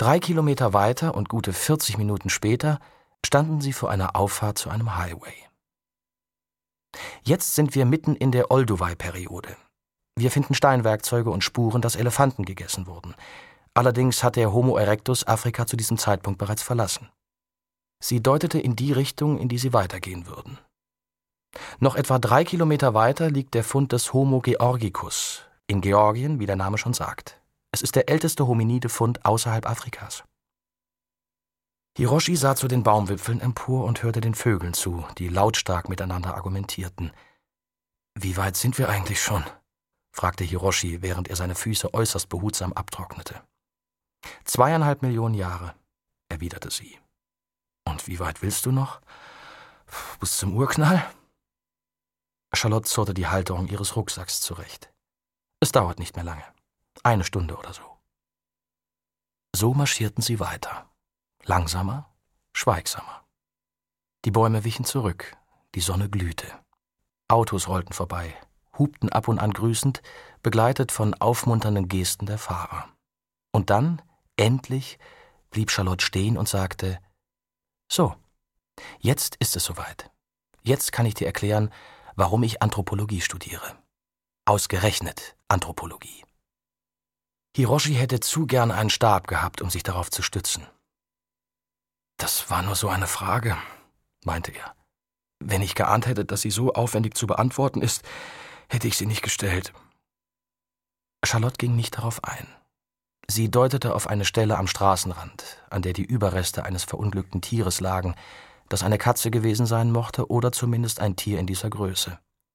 3 Kilometer weiter und gute 40 Minuten später standen sie vor einer Auffahrt zu einem Highway. Jetzt sind wir mitten in der Olduvai-Periode. Wir finden Steinwerkzeuge und Spuren, dass Elefanten gegessen wurden. Allerdings hat der Homo erectus Afrika zu diesem Zeitpunkt bereits verlassen. Sie deutete in die Richtung, in die sie weitergehen würden. Noch etwa 3 Kilometer weiter liegt der Fund des Homo georgicus, in Georgien, wie der Name schon sagt. Es ist der älteste Hominide-Fund außerhalb Afrikas. Hiroshi sah zu den Baumwipfeln empor und hörte den Vögeln zu, die lautstark miteinander argumentierten. »Wie weit sind wir eigentlich schon?« fragte Hiroshi, während er seine Füße äußerst behutsam abtrocknete. 2,5 Millionen Jahre, erwiderte sie. »Und wie weit willst du noch? Bis zum Urknall?« Charlotte zurrte die Halterung ihres Rucksacks zurecht. »Es dauert nicht mehr lange. 1 Stunde oder so.« So marschierten sie weiter. Langsamer, schweigsamer. Die Bäume wichen zurück, die Sonne glühte. Autos rollten vorbei, hupten ab und an grüßend, begleitet von aufmunternden Gesten der Fahrer. Und dann, endlich, blieb Charlotte stehen und sagte: »So, jetzt ist es soweit. Jetzt kann ich dir erklären, warum ich Anthropologie studiere. Ausgerechnet Anthropologie.« Hiroshi hätte zu gern einen Stab gehabt, um sich darauf zu stützen. »Das war nur so eine Frage«, meinte er. »Wenn ich geahnt hätte, dass sie so aufwendig zu beantworten ist, hätte ich sie nicht gestellt.« Charlotte ging nicht darauf ein. Sie deutete auf eine Stelle am Straßenrand, an der die Überreste eines verunglückten Tieres lagen, das eine Katze gewesen sein mochte oder zumindest ein Tier in dieser Größe.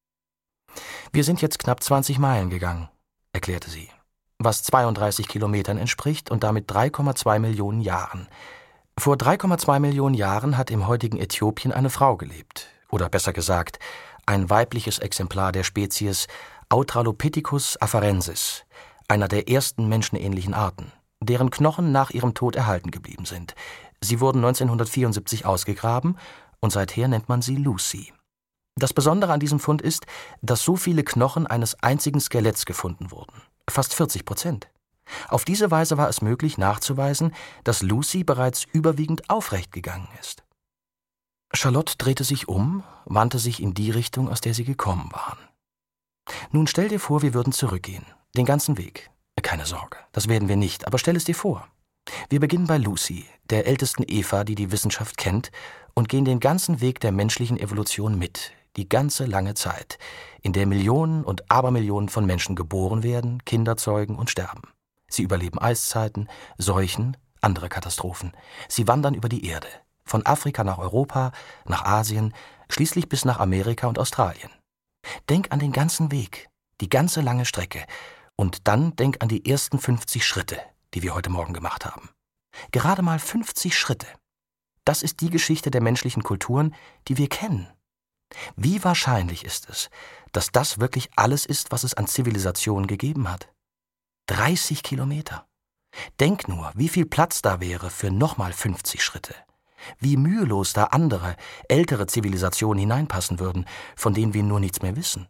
»Wir sind jetzt knapp 20 Meilen gegangen«, erklärte sie, »was 32 Kilometern entspricht und damit 3,2 Millionen Jahren. Vor 3,2 Millionen Jahren hat im heutigen Äthiopien eine Frau gelebt, oder besser gesagt, ein weibliches Exemplar der Spezies Australopithecus afarensis, einer der ersten menschenähnlichen Arten, deren Knochen nach ihrem Tod erhalten geblieben sind. Sie wurden 1974 ausgegraben und seither nennt man sie Lucy. Das Besondere an diesem Fund ist, dass so viele Knochen eines einzigen Skeletts gefunden wurden, fast 40%. Auf diese Weise war es möglich nachzuweisen, dass Lucy bereits überwiegend aufrecht gegangen ist. Charlotte drehte sich um, wandte sich in die Richtung, aus der sie gekommen waren. »Nun stell dir vor, wir würden zurückgehen, den ganzen Weg. Keine Sorge, das werden wir nicht, aber stell es dir vor. Wir beginnen bei Lucy, der ältesten Eva, die die Wissenschaft kennt, und gehen den ganzen Weg der menschlichen Evolution mit, die ganze lange Zeit, in der Millionen und Abermillionen von Menschen geboren werden, Kinder zeugen und sterben. Sie überleben Eiszeiten, Seuchen, andere Katastrophen. Sie wandern über die Erde, von Afrika nach Europa, nach Asien, schließlich bis nach Amerika und Australien. Denk an den ganzen Weg, die ganze lange Strecke, und dann denk an die ersten 50 Schritte, die wir heute Morgen gemacht haben. Gerade mal 50 Schritte. Das ist die Geschichte der menschlichen Kulturen, die wir kennen. Wie wahrscheinlich ist es, dass das wirklich alles ist, was es an Zivilisation gegeben hat? 30 Kilometer. Denk nur, wie viel Platz da wäre für nochmal 50 Schritte. Wie mühelos da andere, ältere Zivilisationen hineinpassen würden, von denen wir nur nichts mehr wissen.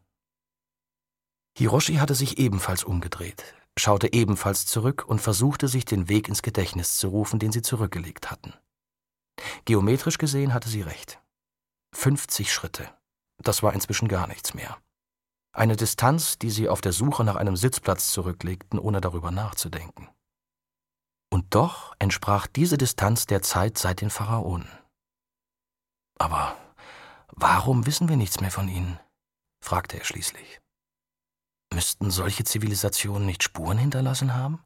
Hiroshi hatte sich ebenfalls umgedreht, schaute ebenfalls zurück und versuchte, sich den Weg ins Gedächtnis zu rufen, den sie zurückgelegt hatten. Geometrisch gesehen hatte sie recht. 50 Schritte. Das war inzwischen gar nichts mehr. Eine Distanz, die sie auf der Suche nach einem Sitzplatz zurücklegten, ohne darüber nachzudenken. Und doch entsprach diese Distanz der Zeit seit den Pharaonen. »Aber warum wissen wir nichts mehr von ihnen?« fragte er schließlich. »Müssten solche Zivilisationen nicht Spuren hinterlassen haben?«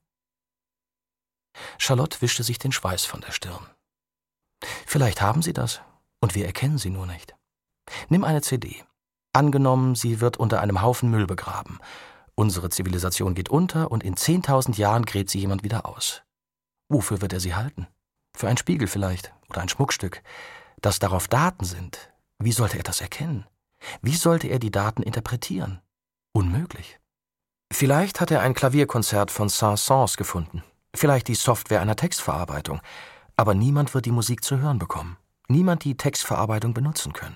Charlotte wischte sich den Schweiß von der Stirn. »Vielleicht haben sie das, und wir erkennen sie nur nicht. Nimm eine CD. Angenommen, sie wird unter einem Haufen Müll begraben. Unsere Zivilisation geht unter und in 10.000 Jahren gräbt sie jemand wieder aus. Wofür wird er sie halten? Für einen Spiegel vielleicht oder ein Schmuckstück. Dass darauf Daten sind, wie sollte er das erkennen? Wie sollte er die Daten interpretieren? Unmöglich. Vielleicht hat er ein Klavierkonzert von Saint-Saëns gefunden. Vielleicht die Software einer Textverarbeitung. Aber niemand wird die Musik zu hören bekommen. Niemand die Textverarbeitung benutzen können.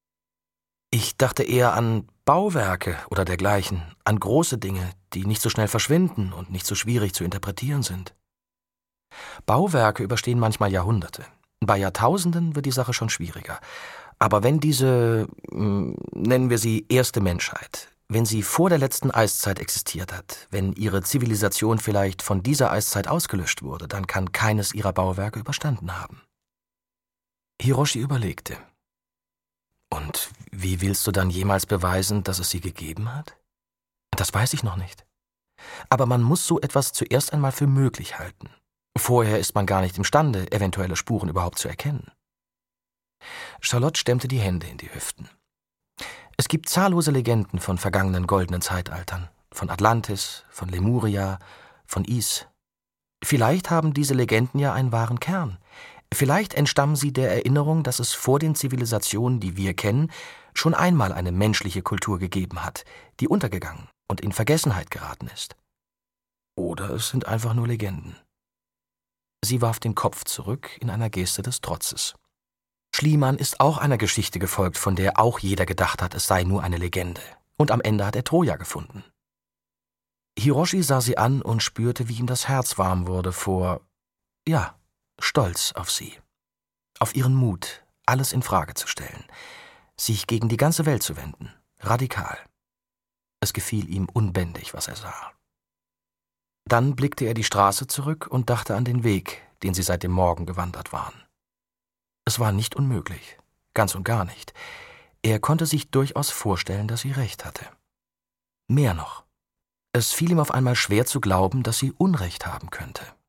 Ich dachte eher an Bauwerke oder dergleichen, an große Dinge, die nicht so schnell verschwinden und nicht so schwierig zu interpretieren sind. Bauwerke überstehen manchmal Jahrhunderte. Bei Jahrtausenden wird die Sache schon schwieriger. Aber wenn diese, nennen wir sie erste Menschheit, wenn sie vor der letzten Eiszeit existiert hat, wenn ihre Zivilisation vielleicht von dieser Eiszeit ausgelöscht wurde, dann kann keines ihrer Bauwerke überstanden haben. Hiroshi überlegte. Und wie willst du dann jemals beweisen, dass es sie gegeben hat? Das weiß ich noch nicht. Aber man muss so etwas zuerst einmal für möglich halten. Vorher ist man gar nicht imstande, eventuelle Spuren überhaupt zu erkennen. Charlotte stemmte die Hände in die Hüften. Es gibt zahllose Legenden von vergangenen goldenen Zeitaltern, von Atlantis, von Lemuria, von Is. Vielleicht haben diese Legenden ja einen wahren Kern. Vielleicht entstammen sie der Erinnerung, dass es vor den Zivilisationen, die wir kennen, schon einmal eine menschliche Kultur gegeben hat, die untergegangen und in Vergessenheit geraten ist. Oder es sind einfach nur Legenden. Sie warf den Kopf zurück in einer Geste des Trotzes. Schliemann ist auch einer Geschichte gefolgt, von der auch jeder gedacht hat, es sei nur eine Legende. Und am Ende hat er Troja gefunden. Hiroshi sah sie an und spürte, wie ihm das Herz warm wurde vor, Stolz auf sie. Auf ihren Mut, alles in Frage zu stellen, sich gegen die ganze Welt zu wenden, radikal. Es gefiel ihm unbändig, was er sah. Dann blickte er die Straße zurück und dachte an den Weg, den sie seit dem Morgen gewandert waren. Es war nicht unmöglich, ganz und gar nicht. Er konnte sich durchaus vorstellen, dass sie recht hatte. Mehr noch. Es fiel ihm auf einmal schwer zu glauben, dass sie Unrecht haben könnte.